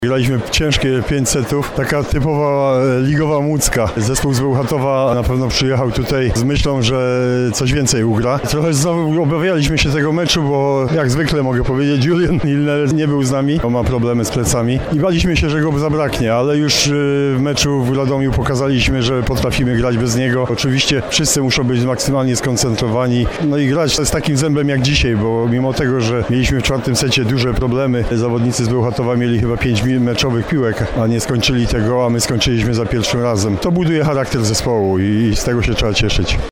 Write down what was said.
Graliśmy ciężkie 5 setów, taka typowa ligowa Łódzka. Zespół z Bełchatowa na pewno przyjechał tutaj z myślą, że coś więcej ugra. Trochę znowu obawialiśmy się tego meczu, bo jak zwykle mogę powiedzieć, Julian Milner nie był z nami, bo ma problemy z plecami i baliśmy się, że go zabraknie, ale już w meczu w Radomiu pokazaliśmy, że potrafimy grać bez niego. Oczywiście wszyscy muszą być maksymalnie skoncentrowani, no i grać z takim zębem jak dzisiaj, bo mimo tego, że mieliśmy w czwartym secie duże problemy, zawodnicy z Bełchatowa mieli chyba 5 meczowych piłek, a nie skończyli tego, a my skończyliśmy za pierwszym razem. To buduje charakter zespołu i z tego się trzeba cieszyć.